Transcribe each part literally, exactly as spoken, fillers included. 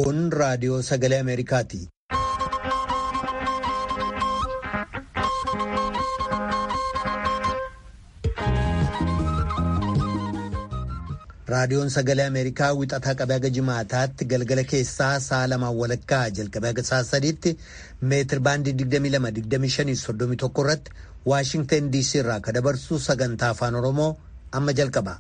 Kun raadiyoo sagalee Ameerikaati. Raadiyoon sagalee Ameerikaa wixataa qabee haga jimaataatti galgala keessaa sa'a lamaan walakkaa jalqabee haga sa'a sadiitti meetir baandii digdamii lama digdamii shanii soddomii tokko irratti Waashingtan D C irraa ka dabarsu sagantaa afaan Oromoo amma jalqaba.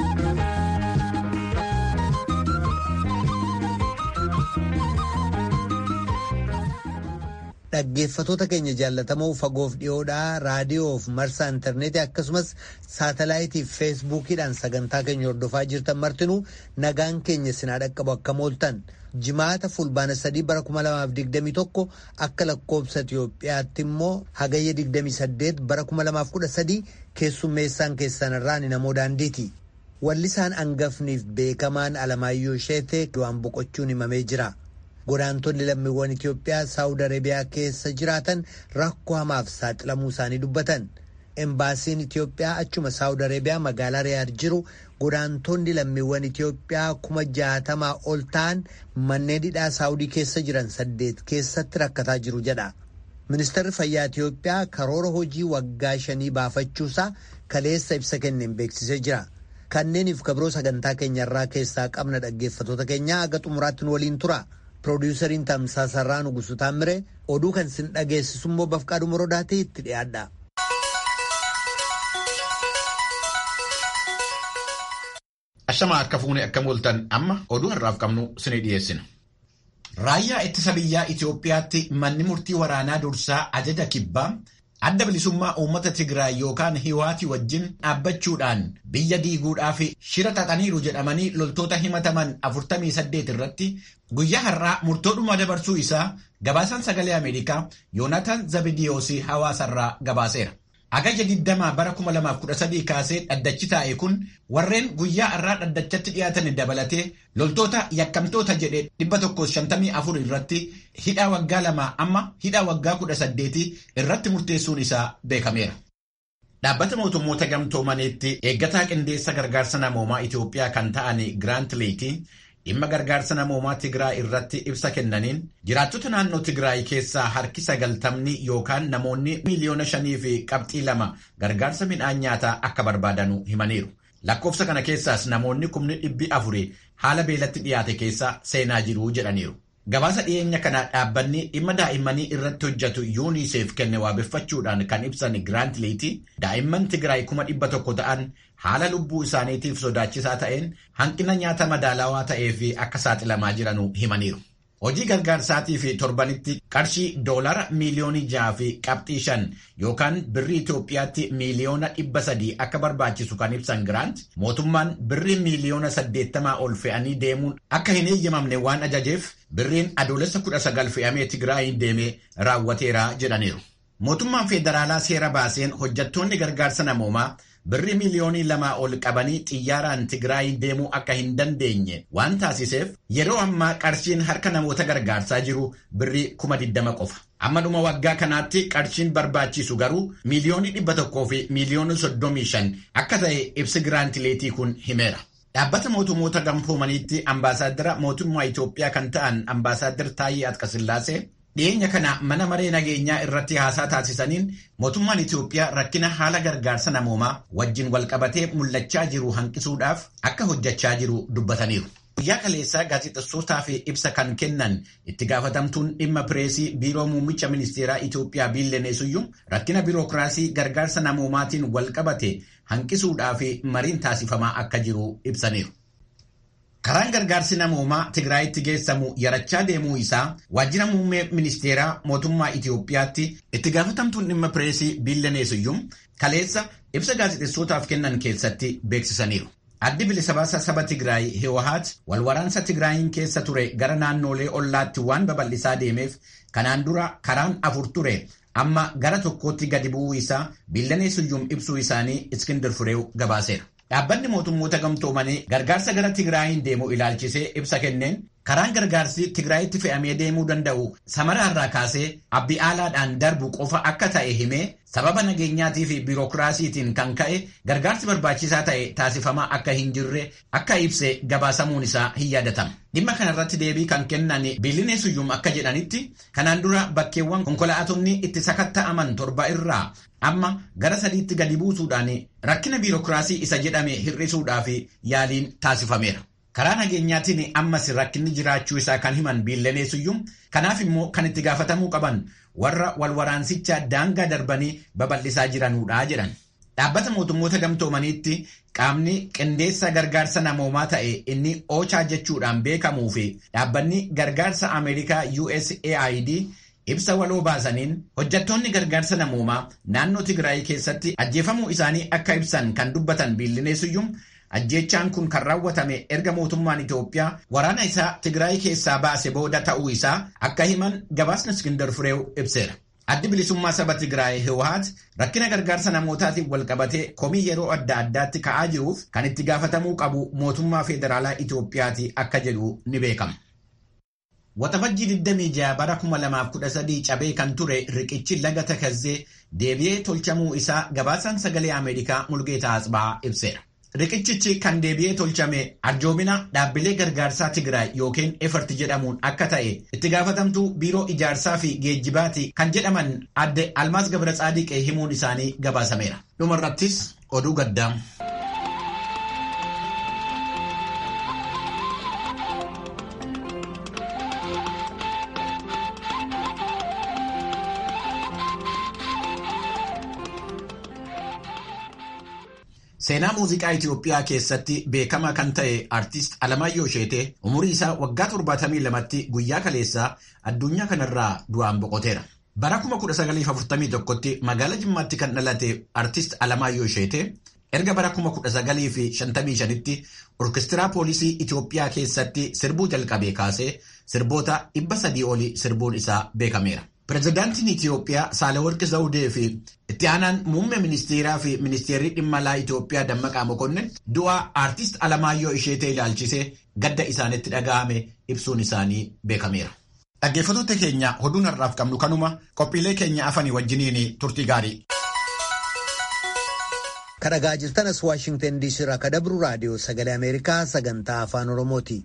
Dhaggeeffatoota keenya jaallatamoo fagoof dhiyoodhaa raadiyoof marsaa intarneetii akkasumas saatalaayitii fi feesbuukiidhaan sagantaa keenya hordofaa jirtan martinuu nagaan keenya sinaa dhaqqabu akka mooltan jimaata fulbaana sadii bara kuma lamaaf digdamii tokko akka lakkoobsa Itiyoophiyaatti immoo hagayya digdamii saddeet bara kuma lamaaf kudha sadii keessummeessaan keessanirraan namoo daandiiti. Wallisaan hangafniif beekamaan Alamaayyoo Sheetee du'aan boqochuun himamee jira. Godaantonni lammiiwwan Itiyoophiyaa Saawud Arabiyaa keessa jiraatan rakkoo hamaaf saaxilamuu isaanii dubbatan. Embaasiin Itiyoophiyaa achuma Saawud Arabiyaa magaalaa Riyaad jiru godaantonni lammiiwwan Itiyoophiyaa kuma jaatamaa ol ta'an manneen hidhaa Saawudii keessa jiran saddeet keessatti rakkataa jiru jedha. Ministeerri Fayyaa Itiyoophiyaa karoora hojii waggaa shanii baafachuusaa kaleessa ibsa kenneen beeksisee jira. Kanneeniif kabroo sagantaa keenyarraa keessaa qabna dhaggeeffatoota keenyaa haga xumuraatti nu waliin tura. Piroodyusariin Tamsaasarraa Nugusu Taammire oduu kan sin dhageessisu immoo Bafqaaduu Morodaatee itti dhiyaadha. Ashamaa akka fuune akka mooltan amma oduu har'aaf qabnu sinii dhiyeessina. Raayyaa ittisa biyyaa Itiyoophiyaatti manni murtii waraanaa dursaa ajaja kibbaa adda bilisummaa uummata Tigraay yookaan Hiwaatii wajjin dhaabbachuudhaan biyya diiguudhaaf shira xaxaniiru jedhamanii loltoota himataman afurtamii saddeet irratti guyyaa har'aa murtoodhuma dabarsuu isaa gabaasaan sagalee Ameerikaa Yoonaatan Zabidiyoos hawaasarraa gabaaseera. Agayya digdamaa bara kuma lamaaf kudha sadii kaasee dhaddachi taa'e kun warreen guyyaa har'aa dhaddachatti dhiyaatan dabalatee loltoota yakkamtoota jedhe dhibba tokko shantamii afur irratti hidhaa waggaa lamaa amma hidhaa waggaa kudha saddeetii irratti murteessuun isaa beekameera. Dhaabbata mootummoota gamtoomaniitti eeggataa qindeessa gargaarsa namoomaa Itiyoophiyaa kan ta'an Giraant Leetii dhimma gargaarsa namoomaa Tigraay irratti ibsa kennaniin jiraattota naannoo Tigraay keessaa harki sagaltamni yookaan namoonni miiliyoona shanii fi qabxii lama gargaarsa midhaan nyaataa akka barbaadanu himaniiru. Lakkoofsa kana keessaas namoonni kumni dhibbi afuri haala beelatti dhiyaate keessa seenaa jiru jedhaniiru. Gabaasa dhiyeenya kana dhaabbanni dhimma daa'immanii irratti hojjetu yuuniseef kenne waabeffachuudhaan kan ibsan Giraant Leetii daa'imman Tigraay kuma dhibba tokko ta'an haala lubbuu isaaniitiif sodaachisaa ta'een hanqina nyaata madaalawaa ta'ee fi akka saaxilamaa jiranu himaniiru. Hojii gargaarsaatii fi torbanitti qarshii doolara miiliyoonii jaha fi qabxii shan yookaan birrii Itoophiyaatti miiliyoona dhibba sadii akka barbaachisu kan ibsan Giraant mootummaan birrii miiliyoona saddeettamaa ol fe'anii deemuun akka hin eeyyamamne waan ajajeef birriin adoolessa kudha sagal fe'amee Tigraayin deemee raawwateera jedhaniiru. Mootummaan federaalaa seera baaseen hojjettoonni gargaarsa namoomaa birrii miiliyoonii lamaa ol qabanii xiyyaaraan Tigraayin deemuu akka hin dandeenye waan taasiseef yeroo ammaa qarshiin harka namoota gargaarsaa jiru birrii kuma digdama qofa. Amma dhuma waggaa kanaatti qarshiin barbaachisu garuu miiliyoonii dhibba tokkoo fi miiliyoonii soddomii shan akka ta'e ibsi Giraant Leetii kun himeera. Dhaabbata mootummoota gamtoomaniitti ambaasaaddara mootummaa Itiyoophiyaa kan ta'an ambaasaaddar Taayyee Atqasillaasee dhiyeenya kana mana maree nageenyaa irratti haasaa taasisaniin mootummaan Itiyoophiyaa rakkina haala gargaarsa namoomaa wajjin walqabatee mul'achaa jiru hanqisuudhaaf akka hojjechaa jiru dubbataniiru. Guyyaa kaleessaa gaazexessootaaf ibsa kan kennan itti gaafatamtuun dhimma pireesii biiroo muummicha ministeeraa Itiyoophiyaa Biillenee Suyyum rakkina biirokiraasii gargaarsa namoomaatiin walqabate hanqisuudhaaf mariin taasifamaa akka jiru ibsaniiru. Karaan gargaarsi namoomaa Tigraayitti geessamu yarachaa deemuu isaa waajjira muummee ministeeraa mootummaa Itiyoophiyaatti itti gaafatamtuun dhimma pireesii Biillenee Suyyum kaleessa ibsa gaazexessootaaf kennan keessatti beeksisaniiru. Addi bilisa baasaa saba Tigraay Hiwaat walwaraansa Tigraayin keessa ture gara naannoolee ollaatti waan babal'isaa deemeef kanaan dura karaan afur ture amma gara tokkootti gadi bu'uu isaa Biillenee Suyyum ibsuu isaanii Iskindir Fireew gabaaseera. Dhaabbanni mootummoota gamtoomanii gargaarsa gara Tigraayin deemu ilaalchisee ibsa kenneen Karaan gargaarsi Tigraayitti fe'amee deemuu danda'u Samaraarraa kaasee Abbi'aalaadhaan darbu qofa akka ta'e himee sababa nageenyaatii fi biirokiraasiitiin kan ka'e gargaarsi barbaachisaa ta'e taasifamaa akka hin jirre akka ibse gabaasamuun isaa hin yaadatama. Dhimma kanarratti deebii kan kennan Biilinee Suyyum akka jedhanitti kanaan dura bakkeewwan konkolaatonni itti sakatta'aman torba irraa amma gara sadiitti gadi buusuudhaan rakkina biirokiraasii isa jedhame hir'isuudhaaf yaaliin taasifameera. Karaa nageenyaatiin ammas rakkinni jiraachuu isaa kan himan Biilinee Suyyum kanaaf immoo kan itti gaafatamuu qaban warra walwaraansicha daangaa darbanii babal'isaa jiranuudha jedhan. Dhaabbata mootummoota gamtoomaniitti qaamni qindeessa gargaarsa namoomaa ta'e inni Oochaa jechuudhaan beekamuu fi dhaabbanni gargaarsa Ameerikaa U S A I D ibsa waloo baasaniin hojjettoonni gargaarsa namoomaa naannoo Tigraay keessatti ajjeefamuu isaanii akka ibsan kan dubbatan Biilinee Suyyum ajjeechaan kun kan raawwatame erga mootummaan Itoophiyaa waraana isaa Tigraay keessaa baase booda ta'uu isaa akka himan gabaasni Iskindar Fireew ibseera. Addi bilisummaa saba Tigraay Hiwaat rakkina gargaarsa namootaatiin walqabatee komii yeroo adda addaatti ka'aa jiruuf kan itti gaafatamuu qabu mootummaa federaalaa Itoophiyaati akka jedhu ni beekama. Waxabajjii digdamii jaha bara kuma lamaaf kudha sadii cabee kan ture riqichi laga Takazzee deebi'ee tolchamuu isaa gabaasaan sagalee Ameerikaa Mulgeetaa Asbaa ibseera. Riqichichi kan deebi'ee tolchame arjoomina dhaabbilee gargaarsaa Tigraay yookiin Efert jedhamuun akka ta'e itti gaafatamtuu biiroo ijaarsaa fi geejjibaati kan jedhaman adde Almaas Gabra Tsaadiqee himuun isaanii gabaasameera. Dhumarrattis oduu gaddaa. Seenaa muuziqaa Itoophiyaa keessatti beekamaa kan ta'e artist Alamaayyoo Sheetee umurii isaa waggaa torbaatamii lamatti guyyaa kaleessaa addunyaa kanarraa du'aan boqoteera. Bara kuma kudha sagalii fi afurtamii tokkotti magaalaa Jimmaatti kan dhalate artist Alamaayyoo Sheetee erga bara kuma kudha sagalii fi shantamii shanitti orkestiraa poolisii Itoophiyaa keessatti sirbuu jalqabee kaasee sirboota dhibba sadii olii sirbuun isaa beekameera. Pireezidaantiin Itoophiyaa Saalawarqi Zawudee fi itti aanaan muummee ministeeraa fi ministeerri dhimma alaa Itoophiyaa Dammaqaa Mokonnin du'a artist Alamaayyoo Sheetee ilaalchisee gadda isaanitti dhaga'ame ibsuun isaanii beekameera. Dhaggeeffattoota keenya oduun har'aaf qabnu kanuma qophiilee keenya afanii wajjiniin turtii gaarii. Kan dhagaa jirtanas Waashingtan D C irraa kan dabru raadiyoo sagalee Ameerikaa sagantaa afaan Oromooti.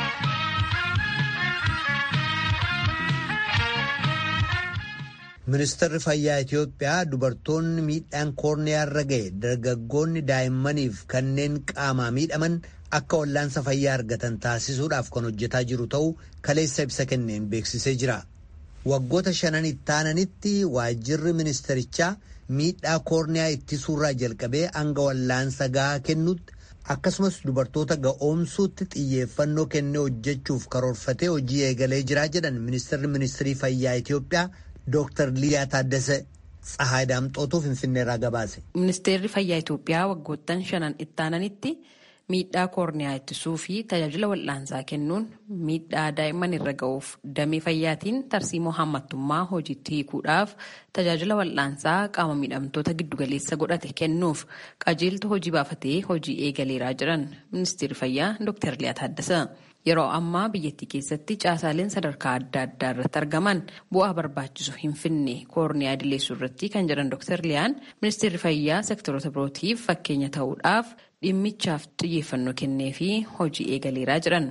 Ministeerri Fayyaa Itoophiyaa dubartoonni miidhaan koorniyaa irra ga'e dargaggoonni daa'immaniif kanneen qaamaa miidhaman akka wallaansa fayyaa argatan taasisuudhaaf kan hojjetaa jiru ta'uu kaleessa ibsa kenneen beeksisee jira. Waggoota shanan itti aananitti waajjirri ministerichaa miidhaa koorniyaa ittisuurraa jalqabee hanga wallaansa gahaa kennutti akkasumas dubartoota ga'oomsuutti xiyyeeffannoo kennee hojjechuuf karoorfatee hojii eegalee jira jedhan ministeerri ministeerii fayyaa Itoophiyaa. Dooktar Liyaa Taaddasee Tsahaay Daamxootuu Finfinneerraa gabaase. Ministeerri Fayyaa Itoophiyaa waggoottan shanan itti aananitti miidhaa koorniyaa ittisuu fi tajaajila wal'aansaa kennuun miidhaa daa'imman irra ga'uuf damee fayyaatiin tarsiimoo hammattummaa hojiitti hiikuudhaaf tajaajila wal'aansaa qaama miidhamtoota giddugaleessa godhate kennuuf qajeeltu hojii baafatee hojii eegaleeraa jiran Ministeerri Fayyaa Dooktar Liyaa Taaddasee. Yeroo ammaa biyyattii keessatti caasaaleen sadarkaa adda addaa irratti argaman bu'aa barbaachisu hin finne koorniyaa idileessuu irratti kan jedhan Dooktar Liyaan ministeerri fayyaa sektoroota birootiif fakkeenya ta'uudhaaf dhimmichaaf xiyyeeffannoo kennee fi hojii eegaleeraa jiran.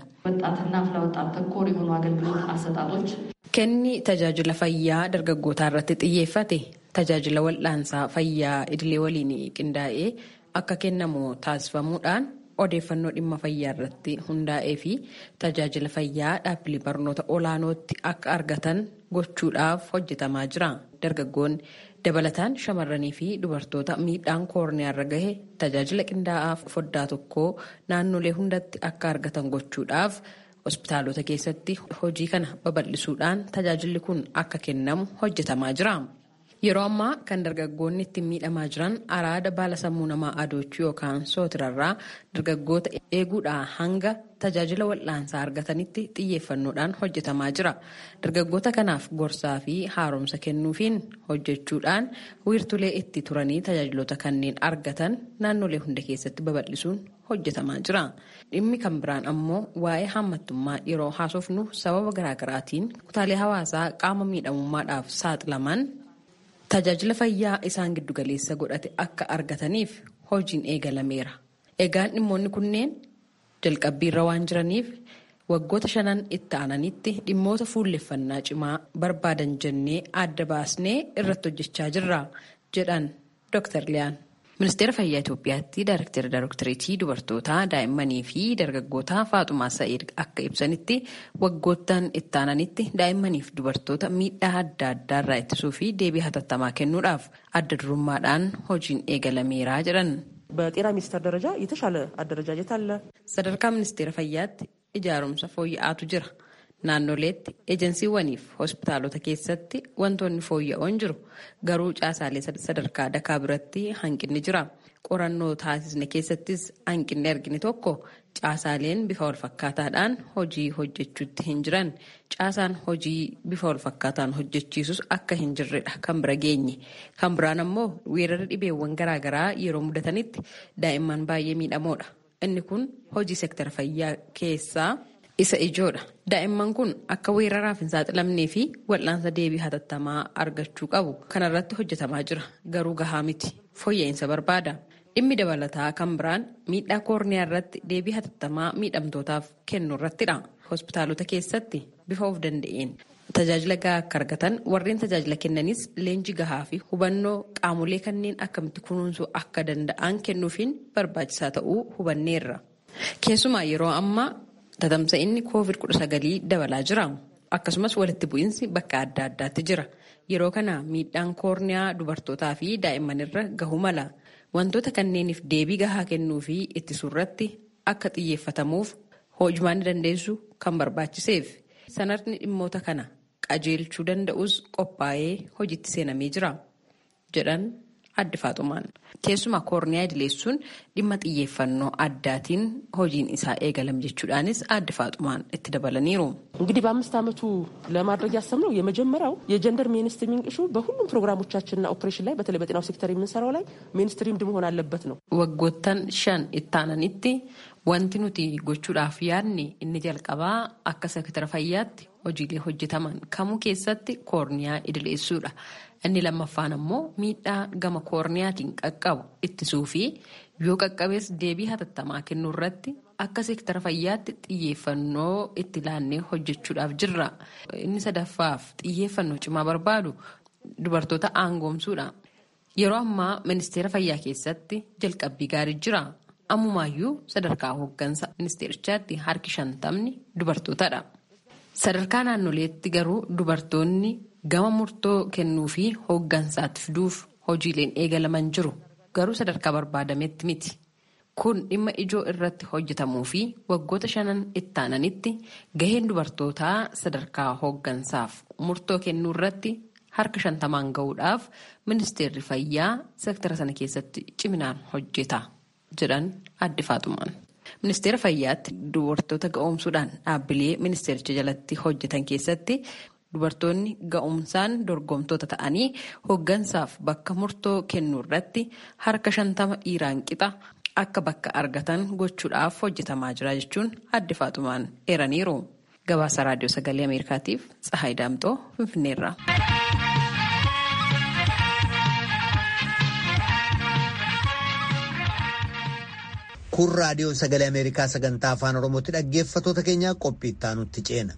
Kenni tajaajila fayyaa dargaggootaa irratti xiyyeeffate tajaajila wal'aansaa fayyaa idilee waliin qindaa'ee akka kennamu taasifamuudhaan. Odeeffannoo dhimma fayyaa irratti hundaa'ee fi tajaajila fayyaa dhaabbilee barnoota olaanootti akka argatan gochuudhaaf hojjetamaa jira. Dargaggoonni dabalataan shamarranii fi dubartoota miidhaan koorniyaa irra gahe tajaajila qindaa'aaf foddaa tokkoo naannolee hundatti akka argatan gochuudhaaf hospitaalota keessatti hojii kana babal'isuudhaan tajaajilli kun akka kennamu hojjetamaa jira. Yeroo ammaa kan dargaggoonni ittiin miidhamaa jiran araada baala sammuu namaa adoochuu yookaan sootirarraa dargaggoota eeguudhaan hanga tajaajila wal'aansaa argatanitti xiyyeeffannoodhaan hojjetamaa jira. Dargaggoota kanaaf gorsaa fi haaromsa kennuufiin hojjechuudhaan wiirtulee itti turanii tajaajiloota kanneen argatan naannolee hunda keessatti babal'isuun hojjetamaa jira. Dhimmi kan biraan ammoo waa'ee hammattummaa yeroo haasofnu sababa garaagaraatiin kutaalee hawaasaa qaama miidhamummaadhaaf saaxilaman tajaajila fayyaa isaan giddugaleessa godhate akka argataniif hojiin eegalameera. Egaan dhimmoonni kunneen jalqabbiirra waan jiraniif waggoota shanan itti aananitti dhimmoota fuulleffannaa cimaa barbaadan jennee adda baasnee irratti hojjechaa jirra jedhan Dooktar Liyaan. Ministeera Fayyaa Itoophiyaatti Daayirektara Daayiroktereetii Dubartootaa Daa'immanii fi Dargaggootaa Faaxumaa Sa'iid akka ibsanitti waggoottan itti aananitti daa'immaniif dubartoota miidhaa adda addaarraa ittisuu fi deebii hatattamaa kennuudhaaf adda durummaadhaan hojiin eegalameeraa jedhan. በጤና ሚኒስቴር ደረጃ የተሻለ አደረጃጀት አለ። ሰደርካ ሚኒስቴር ፈያት ijaarumsa fooyya'aatu jira. Naannoleetti ejensiiwwaniif hospitaalota keessatti wantoonni fooyya'oon jiru. Garuu caasaalee sadarkaa dakaa biratti hanqinni jira. Qorannoo taasisne keessattis hanqinni argine tokko caasaaleen bifa walfakkaataadhaan hojii hojjechuutti hin jiran. Caasaan hojii bifa walfakkaataan hojjechiisus akka hin jirredha kan bira geenye. Kan biraan ammoo weerara dhibeewwan garaagaraa yeroo mudatanitti daa'imman baay'ee miidhamoodha. Inni kun hojii seektara fayyaa keessaa isa ijoodha. Daa'imman kun akka weeraraaf hin saaxilamnee fi wal'aansa deebii hatattamaa argachuu qabu. Kanarratti hojjetamaa jira. Garuu gahaa miti. Fooyya'insa barbaada. Dhimmi dabalataa kan biraan miidhaa koorniyaa irratti deebii hatattamaa miidhamtootaaf kennu irrattidha. Hospitaalota keessatti bifa of danda'een tajaajila gahaa akka argatan warreen tajaajila kennanis leenjii gahaa fi hubannoo qaamolee kanneen akkamitti kunuunsuu akka danda'an kennuufiin barbaachisaa ta'uu hubanneerra. Keessumaa yeroo ammaa tatamsa'inni koovid kudha sagal dabalaa jira. Akkasumas walitti bu'iinsi bakka adda addaatti jira. Yeroo kana miidhaan koorniyaa dubartootaa fi daa'immanirra gahuu mala. Wantoota kanneeniif deebii gahaa kennuu fi ittisuu irratti akka xiyyeeffatamuuf hojimaan dandeessu kan barbaachiseef. Sanarni dhimmoota kana qajeelchuu danda'us qophaa'ee hojiitti seenamee jira jedhan adde Faaxumaan. Keessumaa koorniyaa idileessuun dhimma xiyyeeffannoo addaatiin hojiin isaa eegalame jechuudhaanis adde Faaxumaan itti dabalaniiru. እንግዲህ በአምስት ዓመቱ ለማድረግ ያሰብነው የመጀመሪያው የጀንደር ሜንስትሪሚንግ ኢሹ በሁሉም ፕሮግራሞቻችንና ኦፕሬሽን ላይ በተለይ በጤናው ሴክተር የምንሰራው ላይ ሜንስትሪምድ መሆን አለበት ነው። ወጎተን ሸን ittaananitti wanti nuti gochuudhaaf yaadne inni jalqabaa akka seektara fayyaatti hojiilee hojjetaman kamuu keessatti koorniyaa idileessuudha. Inni lammaffaan ammoo miidhaa gama koorniyaatiin qaqqabu ittisuu fi yoo qaqqabees deebii hatattamaa kennuu irratti akka seektara fayyaatti xiyyeeffannoo itti laannee hojjechuudhaaf jirra. Inni sadaffaaf xiyyeeffannoo cimaa barbaadu dubartoota aangoomsuudha. Yeroo ammaa ministeera fayyaa keessatti jalqabbii gaarii jira. Ammumaayyuu sadarkaa hooggansa ministeerichaatti harki shantamni dubartootadha. Sadarkaa naannoleetti garuu dubartoonni gama murtoo kennuu fi hooggansaatti fiduuf hojiileen eegalaman jiru. Garuu sadarkaa barbaadametti miti. Kun dhimma ijoo irratti hojjetamuu fi waggoota shanan ittaananitti gaheen dubartootaa sadarkaa hooggansaaf murtoo kennuu irratti harka shantamaan gahuudhaaf ministeerri fayyaa seektara sana keessatti ciminaan hojjeta jedhan adde Faaxumaan. Ministeera fayyaatti dubartoota ga'oomsuudhaan dhaabbilee ministeericha jalatti hojjetan keessatti dubartoonni ga'umsaan dorgomtoota ta'anii hooggansaaf bakka murtoo kennuu irratti harka shantama dhiiraan qixa akka bakka argatan gochuudhaaf hojjetamaa jira jechuun adde Faaxumaan eeraniiru. Gabaasa raadiyoo sagalee Ameerikaatiif Tsahaay Daamxoo Finfinneerra. Kun raadiyoo sagalee Ameerikaa sagantaa afaan Oromootti dhaggeeffattoota keenyaa qophii itti aanutti ceena.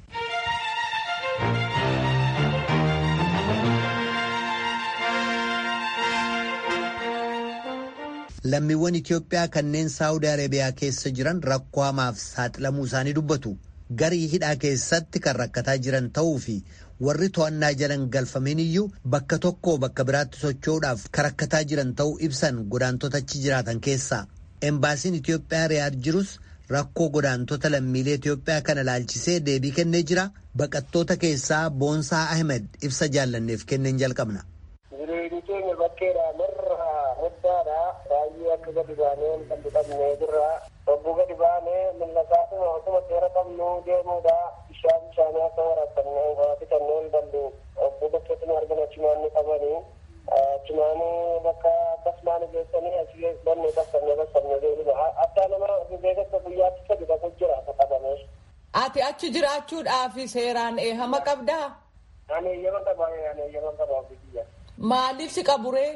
Lammiiwwan Itoophiyaa kanneen Saawudii Arabiyaa keessa jiran rakkoo hamaaf saaxilamuu isaanii dubbatu. Garii hidhaa keessatti kan rakkataa jiran ta'uu fi warri to'annaa jalan galfameen iyyuu bakka tokkoo bakka biraatti socho'uudhaaf kan rakkataa jiran ta'uu ibsan godaantota achi jiraatan keessaa. Embaasiin Itoophiyaa Riyaad jirus rakkoo godaantota lammiilee Itoophiyaa kana ilaalchisee deebii kennee jira. Baqattoota keessaa Boonsaa Ahmed ibsa jaallanneef kenneen jalqabna. Baay'ee akka gadi baanee kan dhiqannee jirra. Obbuu gadi baanee millasaasuma osuma seera qabnu deemuudha. Bishaan bishaanii akka waraabannee waati kanneen ballu obbuu bakkeetti argina cimaanni qabanii. Cimaanii bakka akkas asmaan geessanii achi banne bassannee bassannee deebina. Addaa nama beekasa guyyaatti sadi dhaqu jira qabamee. Ati achi jiraachuudhaaf seeraan eehama qabdaa? Ani eeyyama qabaa, ani eeyyama qabaa biyya. Maaliif si qaburee?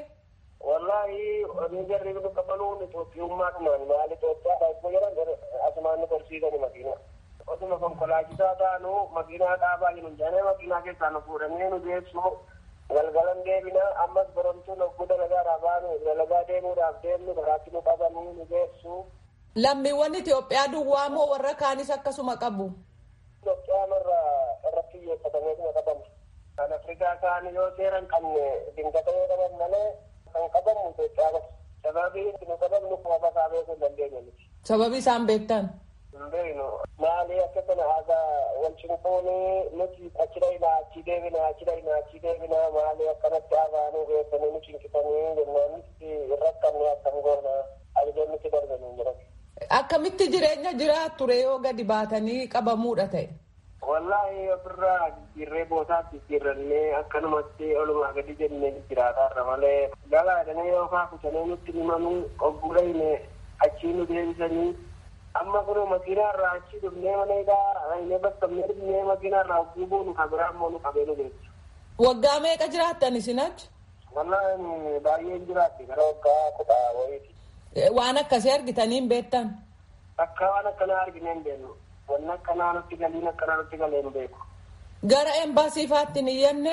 Wallahi ni jarri nu qabaluun Itoophiyummaadhumaan maal Itoophiyaa dhaabuu jedhan asumaan nu qorsiisani makiinaa. Otuma konkolaachisaa taanu makiinaa dhaabaa jiru jaanee makiinaa keessaa nu fuudhanii nu geessu galgalan deebina ammas boromtuu nogguu dalagaadhaa baanu dalagaa deemuudhaaf deemnu karaatti nu qabanii nu geessu. Lammiiwwan Itoophiyaa duwwaa moo warra kaanis akkasuma qabu? Itoophiyaan irra irratti xiyyeeffatameetuma qabamu. Kan Afrikaa kaan yoo seeran qabne dinqatanii qaban malee kan qabamu Itoophiyaa sababii nu qabamnu kuma basaa beekuu hin dandeenye miti. Sababii isaan beektan? Hin beeknu. Maali akka kana aadaa wal cinquunii nuti achi dhaynaa achi deebinaa achi dhaynaa achi deebinaa maali akkanatti aabaanuu beekanii nu cinqisanii jennaan irrakkannee akkam goona ajajannutti darbanii jiran. Akkamitti jireenya jiraattu ture yoo gadi baatanii qabamuudha ta'e? Wallahi ofirraa jijjiirree bootaatti jijjiirrannee akkanumatti olumaa gadi jennee jiraataarra malee galaadhanii yookaan kutanii nutti himanii obbuudhayne achii nu deebisanii amma kun makiinaarraa achii dhufnee maneegaa inni bassabnee dhufnee makiinaarraa guubuu nu kabiraa immoo nu qabee nu geessu. Waggaa meeqa jiraattan isin achi? Wallahi baay'een jiraatti gara waggaa kudha wayiiti. Waan akkasii argitanii hin beektan? Akka waan akkanaa arginee hin beeknu. Wanni akkanaa nutti galiin akkanaa nutti galee hin beeku. Gara embaasiifaatti hin iyyannee?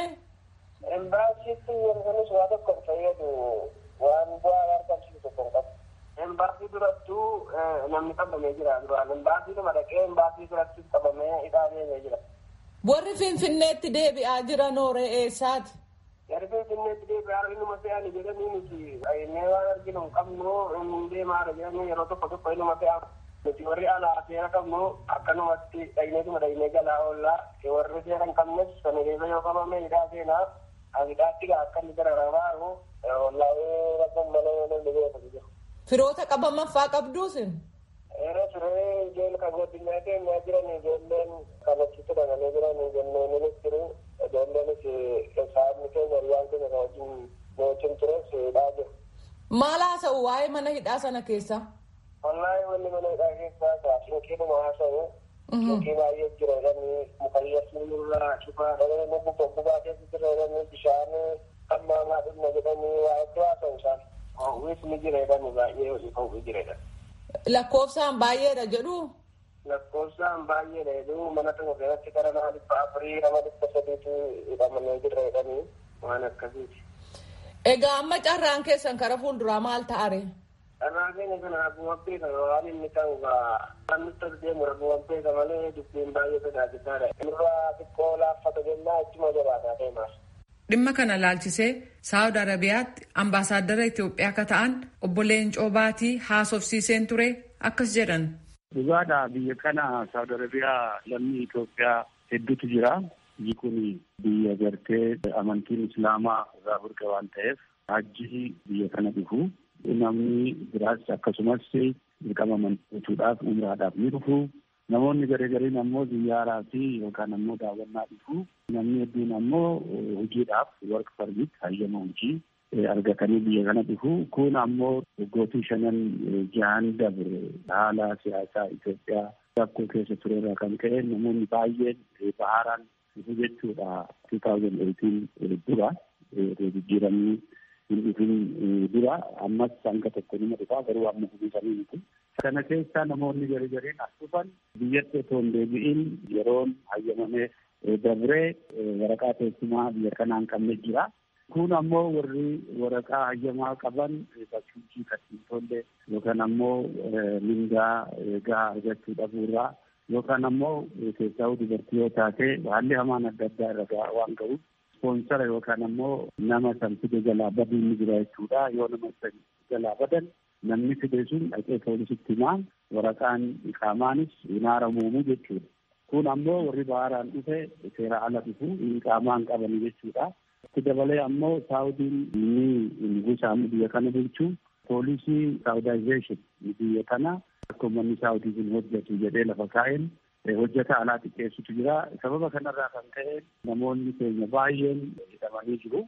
Embaasiitti iyyansanis waa tokko fayyadu waan bu'aa argamsiisu tokko hin qabu. Embaasii durattuu namni qabamee jira duraan. Embaasii nama dhaqee embaasii duratti qabamee hidhaa deemee jira. Warri Finfinneetti deebi'aa jiran hooree eessaati? Warri Finfinneetti deebi'aa innuma fe'anii jedhanii nuti mee waan arginu hin qabnu hin deemaadha jedhanii yeroo tokko tokko innuma fe'aa. Nuti warri alaa seera qabnu akkanumatti dhagneetuma dhagnee galaa oollaa warri seera hin qabnes sanireessa yoo qabame hidhaa seenaa hidhaatti akka inni dararabaaru wallaa'ee rabban malee namni beeku jiru. Firoota qabamaffaa qabduusin? Yeroo turee ijoollee kan godinaa keenyaa jiran ijoolleen kan achitti dhaqanii jiran ijoolleen jiru ijoolleenis saabni keenya riyyaan keenya kan wajjin mootin tures hidhaa jiru. Maal haasa'u waa'ee mana hidhaa sana keessa? Wallahi wanni mana hidhaa keessaa gaafin keeduma haasa'u Kii baay'ee jira jedhanii mukayyasni irraa cufaa dhabanii lubbu bobbaa keessa jira jedhanii bishaan hammaamaa dhumna jedhanii waa iddoo haasa'u isaan. Hawwis ni jira jedhanii baay'ee hojii hawwii jira jedhan. Lakkoofsaan baay'eedha jedhu? Lakkoofsaan baay'eedha jedhu mana tokko keessatti gara nama dhibba afurii nama dhibba sadiitu hidhamanii jira jedhanii waan akkasiiti. Egaa amma carraan keessan kara fuulduraa maal ta'are? Carraan keenya kana rabbuma beekama waan inni ta'u waan nutti deemu rabbuma beeka malee dubbiin baay'ee sodaachisaadha. Nurraa xiqqoo laaffata jennaa achuma jabaataa deemaa. Dhimma kana laalchisee Saawud Arabiyaatti ambaasaaddara Itoophiyaa akka ta'an obbo Leencoo Baatii haasofsiiseen ture akkas jedhan. Dhugaadhaa biyya kana Saawud Arabiyaa lammii Itoophiyaa hedduutu jira. Biyyi kun biyya gartee amantiin Islaamaa irraa burqa waan ta'eef hajji biyya kana dhufu. Namni biraas akkasumas dirqama amantiidhaaf umraadhaaf ni dhufu. Namoonni garagariin ammoo ziyyaaraa fi yookaan ammoo daawwannaa dhufu. Namni hedduun ammoo hojiidhaaf work permit hayyama hojii argatanii biyya kana dhufu. Kun ammoo waggootii shanan jahan dabre haala siyaasaa Itoophiyaa rakkoo keessa ture irraa kan ka'e namoonni baay'een baharaan dhufu jechuudha. two thousand eighteen dura jijjiiramni hin dhufin dura ammas hanga tokko nima dhufaa garuu amma hubiisanii miti. Kana keessaa namoonni garagariin as dhufan biyyatti otoo hin deebi'in yeroon hayyamamee dabree waraqaa teessumaa biyya kanaan qabne jira. Kun ammoo warri waraqaa hayyamaa qaban bakkiitti kan tolle yookaan ammoo mindaa gahaa argachuu dhabuurraa yookaan ammoo keessaa dubartii yoo taate haalli hamaan adda addaa irra waan ga'uuf ispoonsara yookaan ammoo nama san fide jalaa baduu ni jira jechuudha. Yoo nama san jalaa badan namni fide sun dhaqee poolisitti himaa waraqaan iqaamaanis hinaara muumuu jechuudha. Kun ammoo warri baharaan dhufe seera ala dhufu iqaamaan qaban jechuudha. Itti dabalee ammoo Saawudiin ni gusaamu biyya kana bulchuu poolisii saawudaayizeeshin biyya kana akka uummanni Saawudiin hojjetu jedhee lafa kaa'een hojjeta alaa xiqqeessutu jira. Sababa kanarraa kan ka'e namoonni keenya baay'een hidhamanii jiru.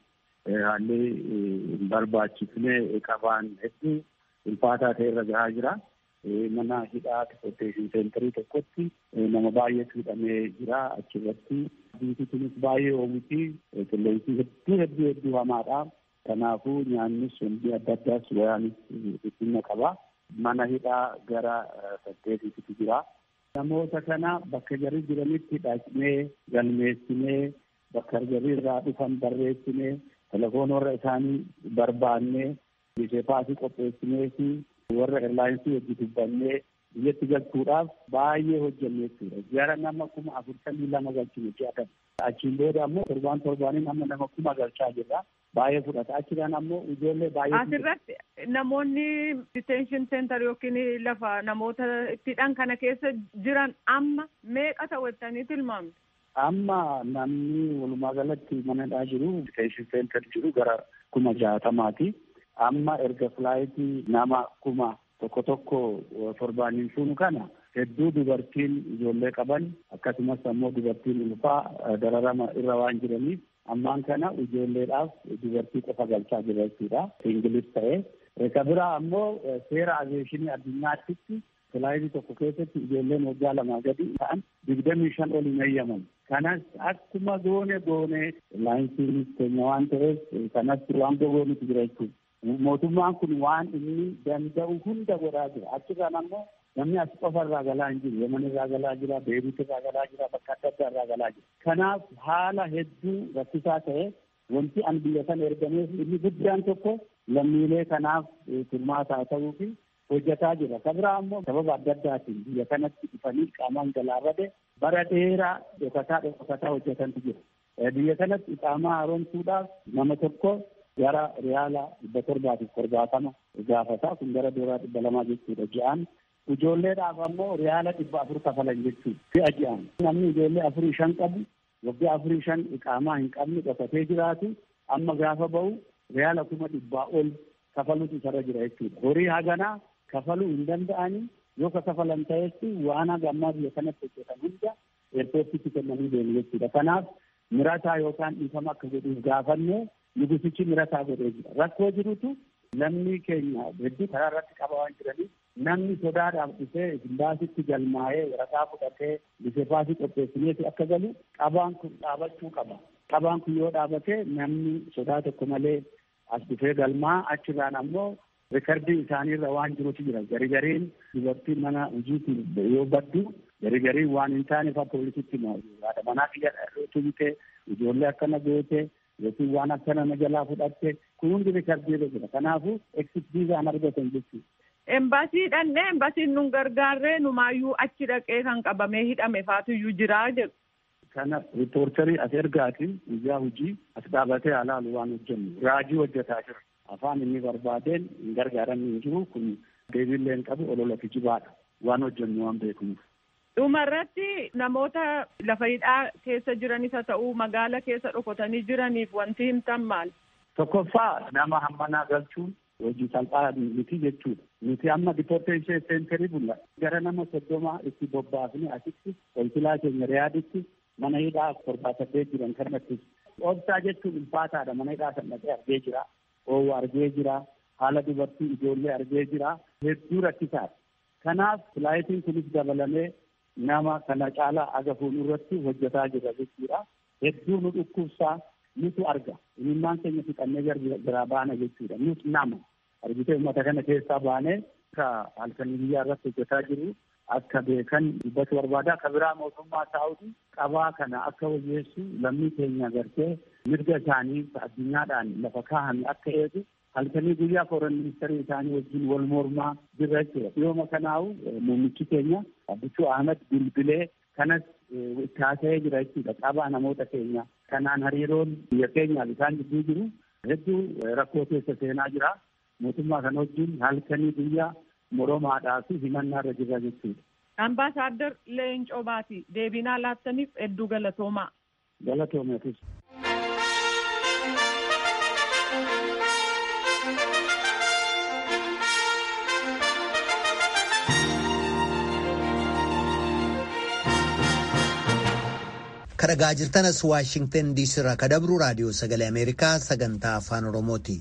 haalli hin barbaachisne qabaan hedduu ulfaataa ta'e irra gahaa jira. Mana hidhaa deportation centerii tokkotti nama baay'eetu hidhamee jira achirratti. Biyyi kunis baay'ee oomuti qilleensi hedduu hedduu hedduu hamaadha. Kanaafuu nyaannis hundi adda addaas wayaanis dhiphinna qaba. Mana hidhaa gara saddeetiitu jira. Namoota kana bakka jarri jiranitti dhaqnee galmeessinee bakka jarri irraa dhufan barreessinee telefoona warra isaanii barbaannee biseepaasii qopheessinee fi warra eerlaayinsii hojii dubbannee biyyatti galchuudhaaf baay'ee hojjennee jechuudha. Jara nama kuma afurtamii lama galchine jedhatan. Achiin booda ammoo torbaan torbaaniin amma nama kuma galchaa jirra. Baay'ee fudhata. Achirraan ammoo ijoollee baay'ee. Asirratti namoonni detention center yookiin lafa namoota ittidhaan kana keessa jiran amma meeqa ta'uttanii tilmaamtu? Amma namni walumaa galatti manadhaa jiru detention center jiru gara kuma jaatamaati. Amma erga filaayitii nama kuma tokko tokko torbaaniin fuunu kana hedduu dubartiin ijoollee qaban akkasumas ammoo dubartiin ulfaa dararama irra waan jiraniif ammaan kana ijoolleedhaaf dubartii qofa galchaa jira jechuudha. Ingilis ta'ee. Isa biraa ammoo seera aviyeeshinii addunyaatti filaayitii tokko keessatti ijoolleen waggaa lamaa gadi ta'an digdamii shan ol hin eeyyaman. Kanas akkuma goone goone laayinsiinis keenya waan ta'eef kanas waan gogoonitu jira jechuudha. Mootummaan kun waan inni danda'u hunda godhaa jira. Achirraan ammoo namni as qofa irraa galaa hin jiru. Yemen irraa galaa jira, Beeruut irraa galaa jira, bakka adda addaa irraa galaa jira. Kanaaf haala hedduu rakkisaa ta'e wanti an biyya sana ergameef inni guddaan tokko lammiilee kanaaf furmaataa ta'uu fi hojjetaa jira. Kabiraa ammoo sababa adda addaatiin biyya kanatti dhufanii qaamaan galaafate bara dheeraa dhokataa dhokataa hojjetantu jira. Biyya kanatti qaamaa haaromsuudhaaf nama tokko gara riyaala dhibba torbaatiif torbaatama gaafata. Kun gara dooraa dhibba lamaa jechuudha ji'aan. Ijoolleedhaaf ammoo riyaala dhibba afur kafalan jechuudha si'a ji'aan. Namni ijoollee afurii shan qabu waggaa afurii shan iqaamaa hin qabne dhokatee jiraatu amma gaafa ba'u riyaala kuma dhibbaa ol kafalutu isarra jira jechuudha. Horii haganaa kafaluu hin danda'anii yoo ka kafalan ta'etti waan haga ammaa biyya kanatti hojjetan hunda eerpoortiitti kennanii deemu jechuudha. Kanaaf mirataa yookaan dhiifama akka godhuuf gaafannee nugusichi mirataa godhee jira. Rakkoo jirutu namni keenya hedduu karaa irratti qaba waan jiraniif namni sodaadhaaf dhufee simbaasitti galmaa'ee waraqaa fudhatee biseepaasii qopheessineeti akka galu qabaan kun dhaabachuu qaba. Qabaan kun yoo dhaabate namni sodaa tokko malee as dhufee galmaa achirraan ammoo rikardii isaaniirra waan jirutu jira. Garigariin dubartiin mana hojiitiin yoo baddu garigariin waan hin taane fa poolisitti haadha manaa biyya tumte ijoollee akkana goote yookiin waan akkana na jalaa fudhatte kun hundi rikardiirra jira. Kanaafuu exit viizaan argatan jechuudha. Embaasii dhannee embaasiin nun gargaarree numaayyuu achi dhaqee kan qabamee hidhame faatuyyuu jiraa jedhu. Kana riippoortarii as ergaatiin guyyaa hojii as dhaabatee alaalu waan hojjennu raajii hojjetaa jira. Afaan inni barbaadeen hin gargaaramne hin jiru kun deebiillee hin qabu olola kijibaadha waan hojjennu waan beeknuuf. Dhumarratti namoota lafa hidhaa keessa jiranis haa ta'uu magaala keessa dhokotanii jiraniif wanti himtan maal? Tokkoffaa nama hammanaa galchuun hojii salphaa miti jechuudha. Nuti amma deportation centerii bulla gara nama soddoma itti bobbaafne asitti konsilaa keenya riyaaditti mana hidhaa torbaa saddeet jiran kanatti obsaa jechuun ulfaataadha. Mana hidhaa san dhaqee argee jira, oowwu argee jira, haala dubartii ijoollee argee jira, hedduu rakkisaadha. Kanaaf filaayitiin kunis dabalamee nama kana caalaa aga fuulduratti hojjetaa jira jechuudha. Hedduu nu dhukkubsaa nutu arga. Imimmaan keenya fixannee gara baana jechuudha. Nus nama argitee uummata kana keessaa baanee akka halkanii biyyaa irratti hojjetaa jiru akka beekan dubbatu barbaada. Akka biraa mootummaa Saawudii qabaa kana akka hojjeessu lammii keenya gartee mirga isaanii addunyaadhaan lafa kaa'ame akka eegu halkanii guyyaa foreign ministeerii isaanii wajjin wal mormaa jirra jechuudha. Dhiyooma kanaawu muummichi keenya Abbichuu Ahmed bilbilee kanas itti haasa'ee jira jechuudha. Qabaa namoota keenya kanaan hariiroon biyya keenyaaf isaan gidduu jiru hedduu rakkoo keessa seenaa jira. Mootummaa kana wajjin halkanii guyyaa moromaadhaa fi himannaa irra jira jechuudha. Ambaasaadder Leencoo Baatii deebinaa laattaniif hedduu galatoomaa. Galatoomeetis. Kadhagaa jirtanas Waashingtan diisii irraa kadabru raadiyoo sagalee Ameerikaa sagantaa afaan Oromooti.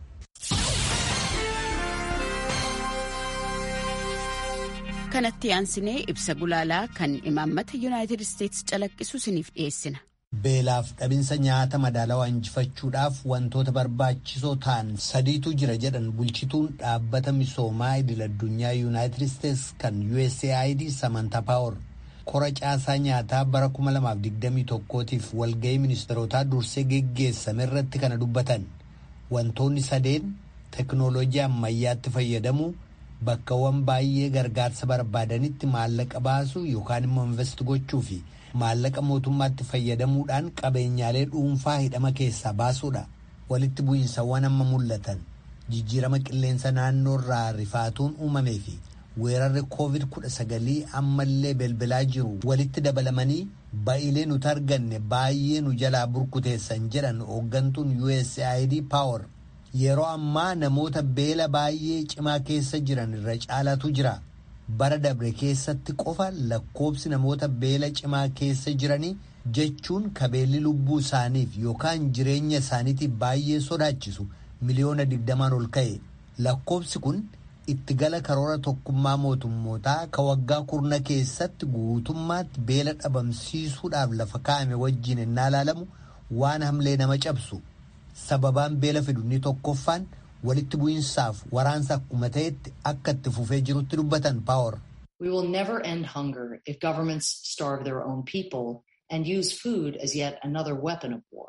Kanatti aansinee ibsa gulaalaa kan imaammata Yuunaayitid Isteetsi calaqqisu isiniif dhiyeessina. Beelaaf dhabinsa nyaata madaalawaa injifachuudhaaf wantoota barbaachisoo ta'an sadiitu jira jedhan bulchituun dhaabbata misoomaa idil-addunyaa Yuunaayitid Isteetsi kan U S A I D Samantha Power. Kora caasaa nyaataa bara kuma lamaaf digdamii tokkootiif walga'ii ministeerotaa dursee geggeessame irratti kana dubbatan. Wantoonni sadeen teknooloojii ammayyaatti fayyadamu, bakkawwan baay'ee gargaarsa barbaadanitti maallaqa baasu yookaan immoo invest gochuu fi maallaqa mootummaatti fayyadamuudhaan qabeenyaalee dhuunfaa hidhama keessaa baasuudha. Walitti bu'iinsawwan amma mul'atan jijjiirama qilleensa naannoo irraa rifaatuun uumamee fi weerarri koovid kudha sagalii ammallee belbelaa jiru walitti dabalamanii ba'ilee nuti arganne baay'ee nu jalaa burkuteessan jedhan hooggantuun U S A I D Power. Yeroo ammaa namoota beela baay'ee cimaa keessa jiran irra caalaatu jira. Bara dabre keessatti qofa lakkoobsi namoota beela cimaa keessa jiranii jechuun kabeelli lubbuu isaaniif yookaan jireenya isaaniitiif baay'ee sodaachisu miliyoona digdamaan ol ka'e. Lakkoobsi kun itti gala karoora tokkummaa mootummootaa ka waggaa kurna keessatti guutummaatti beela dhabamsiisuudhaaf lafa kaa'ame wajjin innaa ilaalamu waan hamlee nama cabsu. Sababaan beela fidu ni tokkoffaan walitti bu'insaaf waraansa akkuma ta'etti akka itti fufee jirutti dubbatan Power. We will never end hunger if governments starve their own people and use food as yet another weapon of war.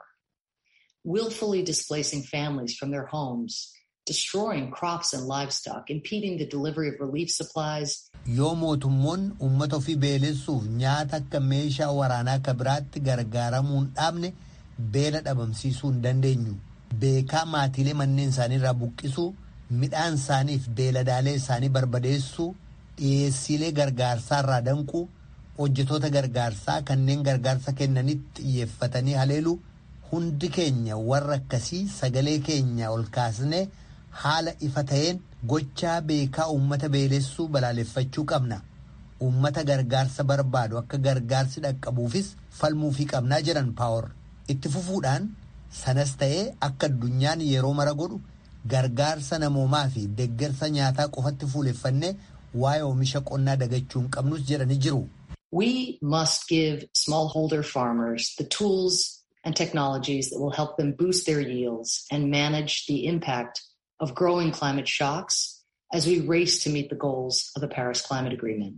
Willfully displacing families from their homes, destroying crops and livestock, impeding the delivery of relief supplies. Yoo mootummoon uummata ofii beelessuuf nyaata akka meeshaa waraanaa ka biraatti gargaaramuun dhaabne beela dhabamsiisuu hin dandeenyu. Beekaa maatiilee manneen isaanii irraa buqqisuu, midhaan isaaniif beeladaalee isaanii barbadeessuu, dhiyeessiilee gargaarsaa irraa danquu, hojjetoota gargaarsaa kanneen gargaarsa kennanitti xiyyeeffatanii haleeluu, hundi keenya warra akkasii sagalee keenya ol kaasnee haala ifa ta'een gochaa beekaa uummata beelessuu balaaleffachuu qabna. Uummata gargaarsa barbaadu akka gargaarsi dhaqqabuufis falmuufii qabnaa jedhan Power. Itti fufuudhaan sanas ta'ee akka addunyaan yeroo mara godhu gargaarsa namoomaa fi deeggarsa nyaataa qofatti fuuleffannee waa'ee oomisha qonnaa dagachuu hin qabnus jedhanii jiru. We must give smallholder farmers the tools and technologies that will help them boost their yields and manage the impact of growing climate shocks as we race to meet the goals of the Paris Climate Agreement.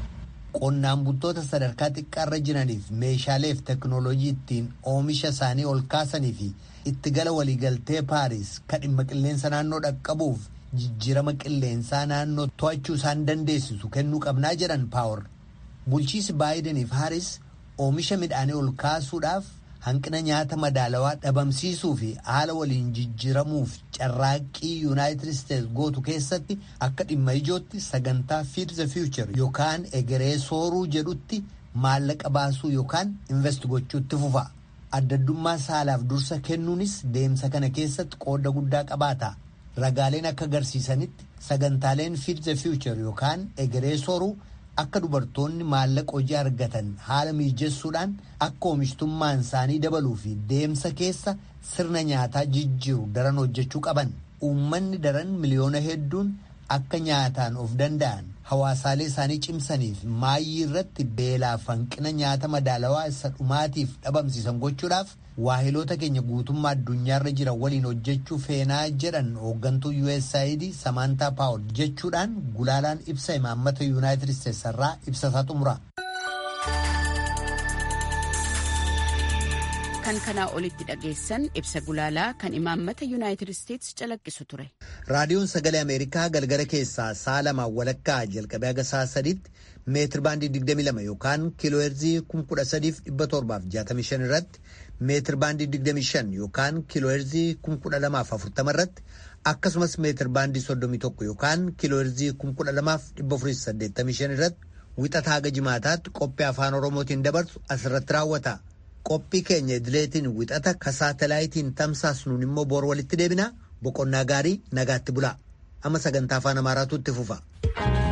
Qonnaan bultoota sadarkaa xiqqaarra jiraniif meeshaaleef teknooloojii ittiin oomisha isaanii ol kaasanii fi itti gala waliigaltee Paaris kan dhimma qilleensa naannoo dhaqqabuuf jijjiirama qilleensaa naannoo to'achuu isaan dandeessisu kennuu qabnaa jedhan Power. Bulchiisi Baayideniif Haaris oomisha midhaanii ol kaasuudhaaf hanqina nyaata madaalawaa dhabamsiisuu fi haala waliin jijjiiramuuf carraaqqii Yuunaayitid Isteetsi gootu keessatti akka dhimma ijootti sagantaa Feed the Future yookaan egeree sooruu jedhutti maallaqa baasuu yookaan invest gochuutti fufa. Addaddummaa saalaaf dursa kennuunis deemsa kana keessatti qooda guddaa qabaata. Ragaaleen akka agarsiisanitti sagantaaleen Feed the Future yookaan egeree sooruu akka dubartoonni maallaqa hojii argatan haala mijessuudhaan akka oomishtummaan isaanii dabaluu fi deemsa keessa sirna nyaataa jijjiiru daran hojjechuu qaban. Uummanni daran miliyoona hedduun akka nyaataan of danda'an hawaasaalee isaanii cimsaniif maayyii irratti beelaaf hanqina nyaata madaalawaa isa dhumaatiif dhabamsiisan gochuudhaaf waahiloota keenya guutummaa addunyaarra jiran waliin hojjechuu feenaa jedhan hooggantuu U S A I D Samantha Power jechuudhaan gulaalaan ibsa imaammata Yuunaayitid Isteetsi irraa ibsasaa xumura. Kan kanaa olitti dhageessan ibsa gulaalaa kan imaammata Yuunaayitid Isteetsi calaqqisu ture. Raadiyoon Sagalee Ameerikaa galgala keessaa sa'a lamaan walakkaa jalqabee haga sa'a sadiitti meetir baandii digdamii lama yookaan kiiloo heerzii kuma kudha sadiif dhibba torbaaf jaatamii shan irratti meetir baandii digdamii shan yookaan kiiloo heerzii kuma kudha lamaaf afurtama irratti akkasumas meetir baandii soddomii tokko yookaan kiiloo heerzii kuma kudha lamaaf dhibba afurii saddeettamii shan irratti wixataa haga jimaataatti qophii afaan Oromootiin dabarsu asirratti raawwata. Qophii keenya idileetiin wixata ka saatalaayitiin tamsaasnuun immoo boor walitti deebina. Boqonnaa gaarii nagaatti bulaa. Amma sagantaa afaan Amaaraatu itti fufa.